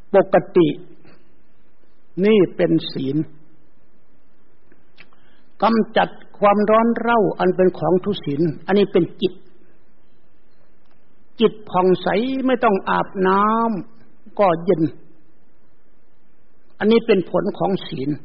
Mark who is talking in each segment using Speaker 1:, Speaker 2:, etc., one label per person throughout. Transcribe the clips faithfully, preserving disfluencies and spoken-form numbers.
Speaker 1: ปกตินี่เป็นศีลกำจัดความร้อนเร่าอันเป็นของทุศีลอันนี้เป็นจิตจิตผ่องใสไม่ต้องอาบน้ำก็เย็นอันนี้เป็นผลของศีล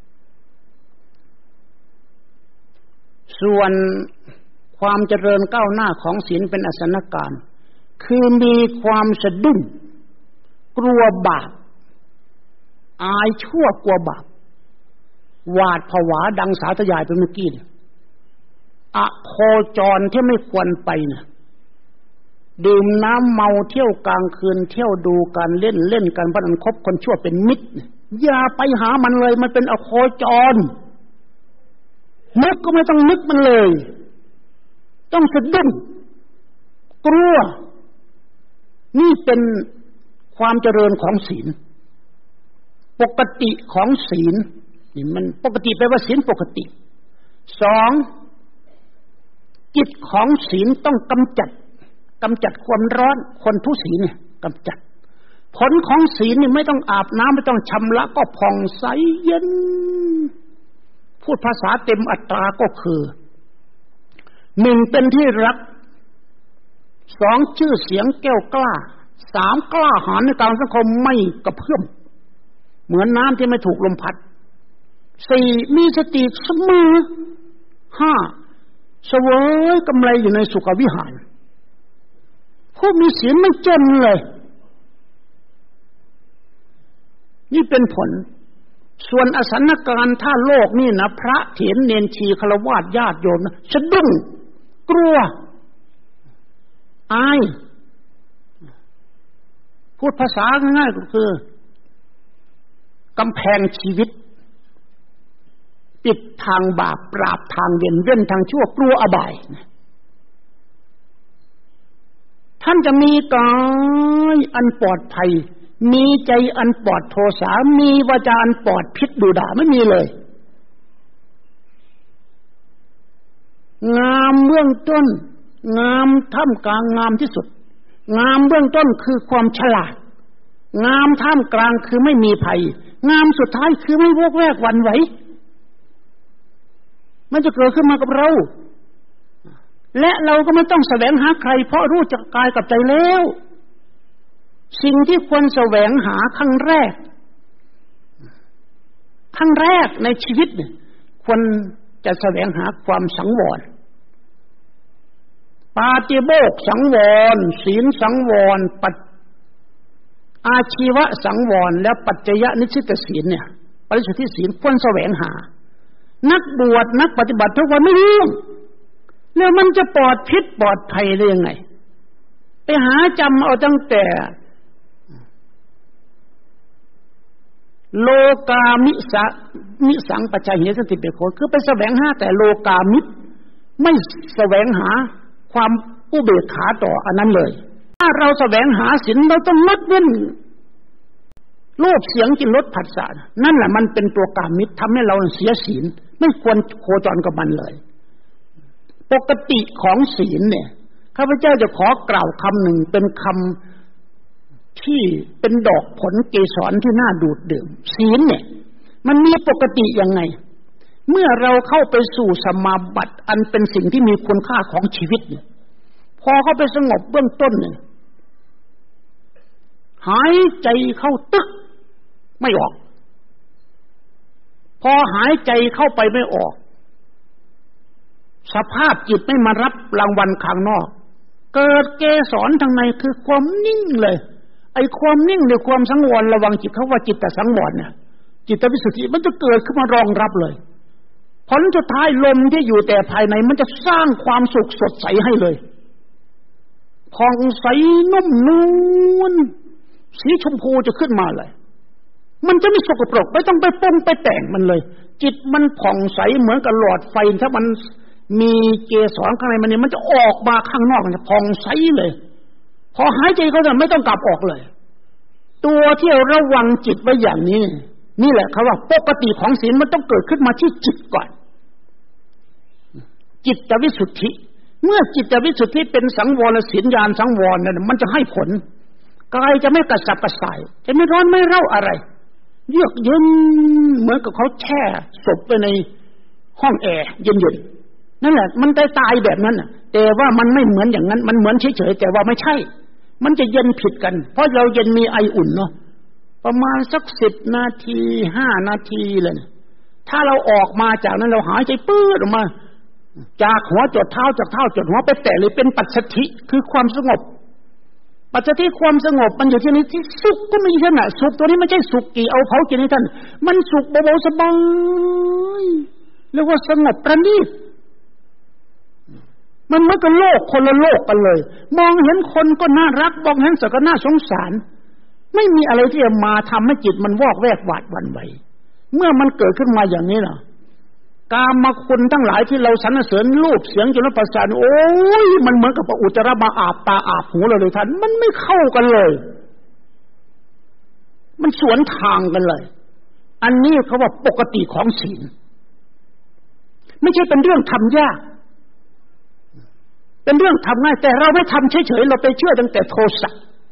Speaker 1: ส่วนความเจริญก้าวหน้าของศีลเป็นอสันการคือมีความสะดุ้งกลัวบาปอายชั่วกลัวบาปหวาดผวาดังสาธยายไปเมื่อกี้อโคจรที่ไม่ควรไปนะดื่มน้ำเมาเที่ยวกลางคืนเที่ยวดูการเล่นเล่นกันพนันคบคนชั่วเป็นมิตรอย่าไปหามันเลยมันเป็นอโคจรนึกก็ไม่ต้องนึกมันเลยต้องสะดุ้งกลัวนี่เป็นความเจริญของศีลปกติของศีลนี่มันปกติแปลว่าศีลปกติสองจิตของศีลต้องกำจัดกำจัดความร้อนคนทุศีลเนี่ยกำจัดผลของศีลนี่ไม่ต้องอาบน้ำไม่ต้องชำระก็ผ่องใสเย็นพูดภาษาเต็มอัตราก็คือหนึ่งเป็นที่รักสองชื่อเสียงแก้วกล้าสามกล้าหาญในการสังคมไม่กระเพื่อมเหมือนน้ำที่ไม่ถูกลมพัดสี่มีสติเสมอห้าเสวยกำไรอยู่ในสุขวิหารผู้มีศีลไม่เจนเลยนี่เป็นผลส่วนอสันการถ้าโลกนี่นะพระเถรเนนชีฆราวาสญาติโยมนะสะดุ้งกลัวอายพูดภาษาง่ายๆก็คือกำแพงชีวิตปิดทางบาปปราบทางเวรเว้นทางชั่วกลัวอบายท่านจะมีกายอันปลอดภัยมีใจอันปลอดโทสะมีวาจาอันปลอดพิษดุด่าไม่มีเลยงามเบื้องต้นงามท่ามกลางงามที่สุดงามเบื้องต้นคือความฉลาดงามท่ามกลางคือไม่มีภัยงามสุดท้ายคือไม่วอกแวกหวั่นไหวมันจะเกิดขึ้นมากับเราและเราก็ไม่ต้องแสวงหาใครเพราะรู้จักกายกับใจแล้วสิ่งที่ควรแสวงหาครั้งแรกครั้งแรกในชีวิตเนี่ยควรจะแสวงหาความสังวรปาฏิโมกข์สังวรศีลสังวรปัจอาชีวะสังวรและปัจจยนิสิตศีลเนี่ยปริสุทธิศีลควรแสวงหานักบวชนักปฏิบัติทุกวันไม่รู้แล้วมันจะปลอดพิษปลอดภัยได้ยังไงไปหาจำเอาตั้งแต่โลกามิสะมิสังปัจจัยเหตุสติเปโคคือไปแสวงหาแต่โลกามิไม่แสวงหาความอุเบกขาต่ออันนั้นเลยถ้าเราแสวงหาศีลเราต้องงดเว้นรูปเสียงกลิ่นรสผัสสะนั่นแหละมันเป็นตัวกามิทำให้เราเสียศีลไม่ควรโคจรกับมันเลยปกติของศีลเนี่ยข้าพเจ้าจะขอกล่าวคำหนึ่งเป็นคำที่เป็นดอกผลเกสรที่น่าดูดดื่มศีลเนี่ยมันมีปกติยังไงเมื่อเราเข้าไปสู่สมาบัติอันเป็นสิ่งที่มีคุณค่าของชีวิตเนี่ยพอเข้าไปสงบเบื้องต้นเนี่ยหายใจเข้าตึกไม่ออกพอหายใจเข้าไปไม่ออกสภาพจิตไม่มารับรางวัลข้างนอกเกิดเกสรทางในคือความนิ่งเลยไอ้ความนิ่งในความสังวรระวังจิตเขาว่าจิตแต่สังวรเนี่ยจิตวิสุทธิมันจะเกิดขึ้นมารองรับเลยผลสุดท้ายลมที่อยู่แต่ภายในมันจะสร้างความสุขสดใสให้เลยผ่องใสนุ่มนวลสีชมพูจะขึ้นมาเลยมันจะไม่สกปรกไม่ต้องไปปรุงไปแต่งมันเลยจิตมันผ่องใสเหมือนกับหลอดไฟถ้ามันมีเกสรข้างในมันเนี่ยมันจะออกมาข้างนอกมันจะผ่องใสเลยพอหายใจเขาจะไม่ต้องกลับออกเลยตัวที่ระวังจิตไว้อย่างนี้นี่แหละเขาว่าปกติของศีลมันต้องเกิดขึ้นมาที่จิตก่อนจิตวิสุทธิเมื่อจิตวิสุทธิเป็นสังวรศีลญาณสังวรเนี่ยมันจะให้ผลกายจะไม่กระสับกระส่ายจะไม่ร้อนไม่เร่าอะไรเยือกเย็นเหมือนกับเขาแช่ศพไปในห้องแอร์เย็นๆนั่นแหละมันตายตายแบบนั้นน่ะแต่ว่ามันไม่เหมือนอย่างนั้นมันเหมือนเฉยๆแต่ว่าไม่ใช่มันจะเย็นผิดกันเพราะเราเย็นมีไออุ่นเนาะประมาณสักสิบนาทีห้านาทีเลยถ้าเราออกมาจากนั้นเราหายใจปื้ดออกมาจากหัวจดเท้าจากเท้าจดหัวไปแตะเลยเป็นปัจจทิคือความสงบปัจจทิความสงบมันอยู่ที่นี้ที่สุขก็มีขนาดสุขตัวนี้ไม่ใช่สุขกี่เอาเผากินให้ท่านมันสุขเบาๆสบายเรียกว่าสงบประณีตมันเหมือนกับโลกคนละโลกกันเลยมองเห็นคนก็น่ารักมองเห็นสัตว์ก็น่าสงสารไม่มีอะไรที่จะมาทำให้จิตมันวอกแวกหวาดหวั่นไหวเมื่อมันเกิดขึ้นมาอย่างนี้ล่ะกามคุณทั้งหลายที่เราสรรเสริญรูปเสียงจนประสาทโอ้ยมันเหมือนกับอุจจาระมาอาบตาอาบหูเราเลยท่านมันไม่เข้ากันเลยมันสวนทางกันเลยอันนี้เขาว่าปกติของศีลไม่ใช่เป็นเรื่องทำยากเป็นเรื่องทำง่ายแต่เราไม่ทำเฉยๆเราไปเชื่อตั้งแต่โทสะ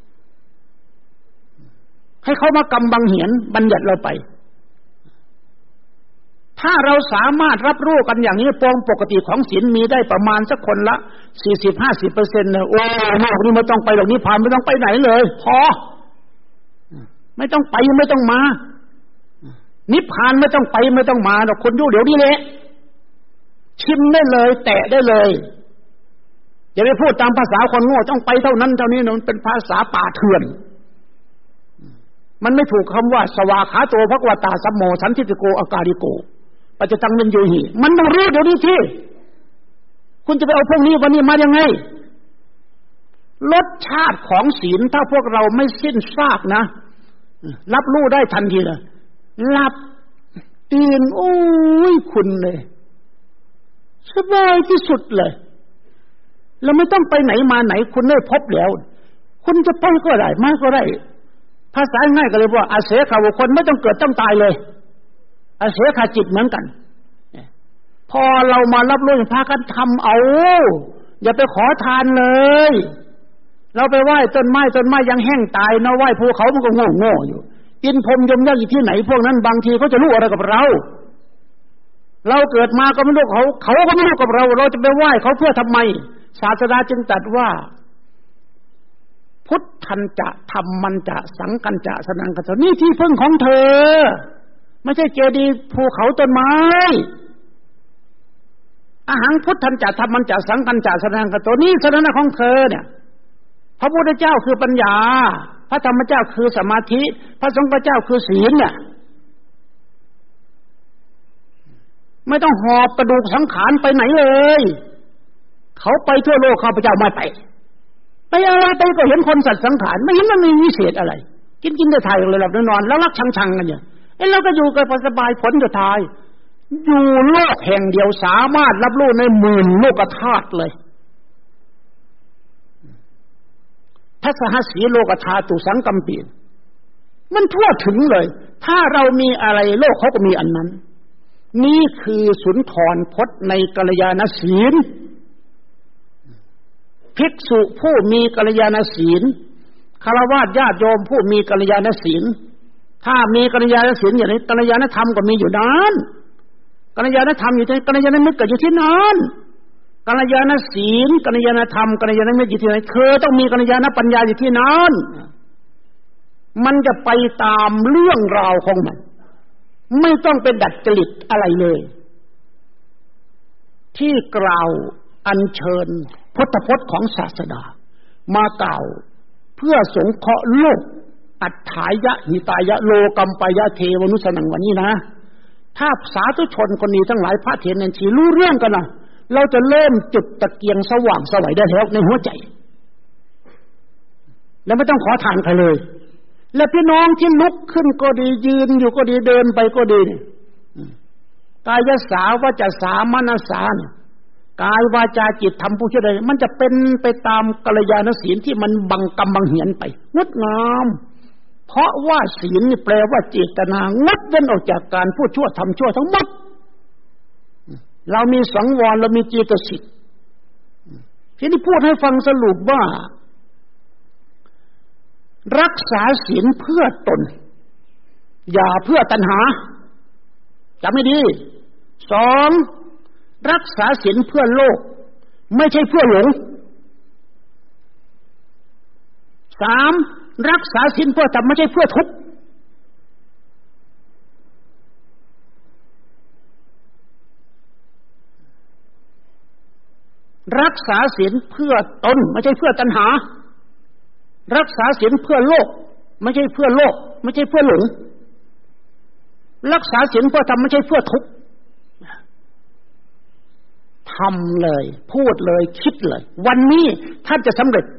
Speaker 1: ให้เขามากำบังเหียนบัญญัติเราไปถ้าเราสามารถรับรู้กันอย่างนี้ปองปกติของศีลมีได้ประมาณสักคนละ สี่สิบถึงห้าสิบเปอร์เซ็นต์ นะโอ้โลกนี้ไม่ต้องไปหรอกนิพพานไม่ต้องไปไหนเลยพอไม่ต้องไปไม่ต้องมานิพพานไม่ต้องไปไม่ต้องมาหรอกคนอยู่เดี๋ยวนี้แหละชิมได้เลยแตะได้เลยอย่าไปพูดตามภาษาคนโง่ต้องไปเท่านั้นเท่านี้มันเป็นภาษาป่าเถื่อนมันไม่ถูกคำว่าสวาขาโตภควตาสัมโมสันทิติโกอาการิโกปัจจตังวินโยหิมันต้องรู้เดี๋ยวนี้ที่คุณจะไปเอาพวกนี้วันนี้มายังไงรสชาติของศีลถ้าพวกเราไม่สิ้นซากนะรับรู้ได้ทันทีเลยหลับตื่นโอ้ยคุณเลยสบายที่สุดเลยเราไม่ต้องไปไหนมาไหนคุณได้พบแล้วคุณจะไปก็ได้มาก็ได้ภาษาง่ายก็เลยว่าอาเสขาวคนไม่ต้องเกิดต้องตายเลยอาเสขจิตเหมือนกันพอเรามารับรู้พากันทำเอาอย่าไปขอทานเลยเราไปไหว้ต้นไม้ต้นไม้ยังแห้งตายนะไหว้ภูเขามันก็โง่โง่อยู่กินพรมยมยักษ์อยู่ที่ไหนพวกนั้นบางทีเขาจะรู้อะไรกับเราเราเกิดมาก็ไม่รู้เขาเขาก็ไม่รู้กับเราเราจะไปไหว้เขาเพื่อทำไมศาสดาจึงตรัสว่าพุทธันจะธรรมันจะสังกัญจะสนังกัจจะนี่ที่พึ่งของเธอไม่ใช่เจดีย์ภูเขาต้นไม้อาหังพุทธันจะธรรมันจะสังกัญจะสนังกัจจะนี่สนังของเธอเนี่ยพระพุทธเจ้าคือปัญญาพระธรรมเจ้าคือสมาธิพระสงฆ์เจ้าคือศีลเนี่ยไม่ต้องหอบกระดูกสังขารไปไหนเลยเขาไปทั่วโลกข้าพเจ้าไม่ไปไปอะไรไปก็เห็นคนสัตว์สังขารไม่เห็นมันมีวิเศษอะไรกินกินได้ทายเลยหลับนอนแล้วรักชังๆกันเนี่ยไอ้เราก็อยู่กันสบายผลจะทายอยู่โลกแห่งเดียวสามารถรับรู้ในหมื่นโลกธาตุเลยทัศหสีโลกธาตุสังกัมปีมันทั่วถึงเลยถ้าเรามีอะไรโลกเขาก็มีอันนั้นนี่คือสุนทรพจน์ในกัลยาณศีลภิกษุผู้มีกัลยาณศีลฆราวาสญาติโยมผู้มีกัลยาณศีลถ้ามีกัลยาณศีลอย่างนี้กัลยาณธรรมก็มีอยู่นั้นกัลยาณธรรมอยู่ที่กัลยาณมิตรก็อยู่ที่นั้นกัลยาณศีลกัลยาณธรรมกัลยาณมิตรอยู่ที่ไหนเธอต้องมีกัลยาณปัญญาอยู่ที่นั้นมันจะไปตามเรื่องราวของมันไม่ต้องเป็นดัดจริตอะไรเลยที่กล่าวอัญเชิญพุทธพจน์ของศาสดามากล่าวเพื่อสงเคราะห์โลกอัฏฐายะหิตายะโลกัมปายะเทวนุสนังวันนี้นะถ้าสาธุชนคนนี้ทั้งหลายพระเถรนันทีรู้เรื่องกันนะเราจะเริ่มจุดตะเกียงสว่างสวัยได้แล้วในหัวใจแล้วไม่ต้องขอทานใครเลยและพี่น้องที่ลุกขึ้นก็ดียืนอยู่ก็ดีเดินไปก็ดีกายสาวาจาสามนสากายวาจาจิตทำผู้เชื่อใดมันจะเป็นไปตามกัลยาณศีลที่มันบังกำบังเหียนไปงดงามเพราะว่าศีลนี่แปลว่าเจตนางดเว้นออกจากการพูดชั่วทำชั่วทั้งหมดเรามีสังวรเรามีเจตสิกทีนี้พูดให้ฟังสรุปว่ารักษาศีลเพื่อตนอย่าเพื่อตัณหาจำให้ดีสองรักษาศีลเพื่อโลกไม่ใช่เพื่อหลงสามรักษาศีลเพื่อธรรมไม่ใช่เพื่อทุกข์รักษาศีลเพื่อตนไม่ใช่เพื่อตัณหารักษาศีลเพื่อโลกไม่ใช่เพื่อโลกไม่ใช่เพื่อหลงรักษาศีลเพื่อธรรมไม่ใช่เพื่อทุกข์ทำเลยพูดเลยคิดเลยวันนี้ท่านจะสำเร็จ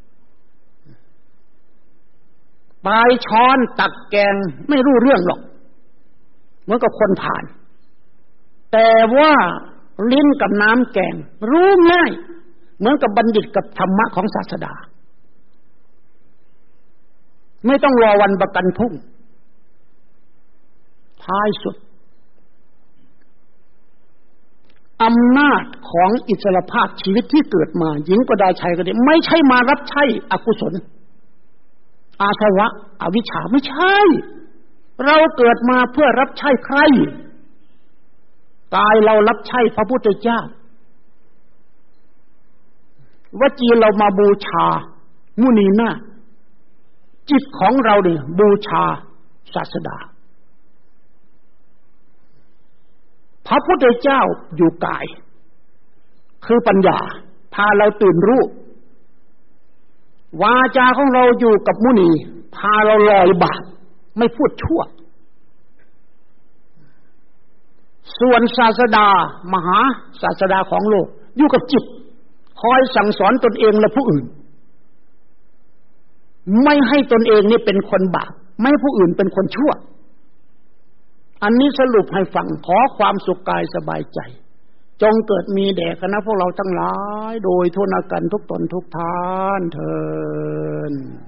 Speaker 1: ปลายช้อนตักแกงไม่รู้เรื่องหรอกเหมือนกับคนผ่านแต่ว่าลิ้นกับน้ำแกงรู้ง่ายเหมือนกับบัณฑิตกับธรรมะของศาสดาไม่ต้องรอวันประกันพรุ่งท้ายสุดอำนาจของอิสรภาพชีวิตที่เกิดมาหญิงก็ได้ชายก็ได้ไม่ใช่มารับใช้อกุศลอาสวะอวิชชาไม่ใช่เราเกิดมาเพื่อรับใช้ใครกายเรารับใช้พระพุทธเจ้าวจีเรามาบูชามุนีนาถจิตของเราเนี่ยบูชาศาสดาพระพุทธเจ้าอยู่กายคือปัญญาพาเราตื่นรู้วาจาของเราอยู่กับมุนีพาเราลอยบาปไม่พูดชั่วส่วนศาสดามหาศาสดาของโลกอยู่กับจิตคอยสั่งสอนตนเองและผู้อื่นไม่ให้ตนเองนี่เป็นคนบาปไม่ให้ผู้อื่นเป็นคนชั่วอันนี้สรุปให้ฟังขอความสุขกายสบายใจจงเกิดมีแด่คณะพวกเราทั้งหลายโดยทั่วหน้ากันทุกตนทุกท่านเทอญ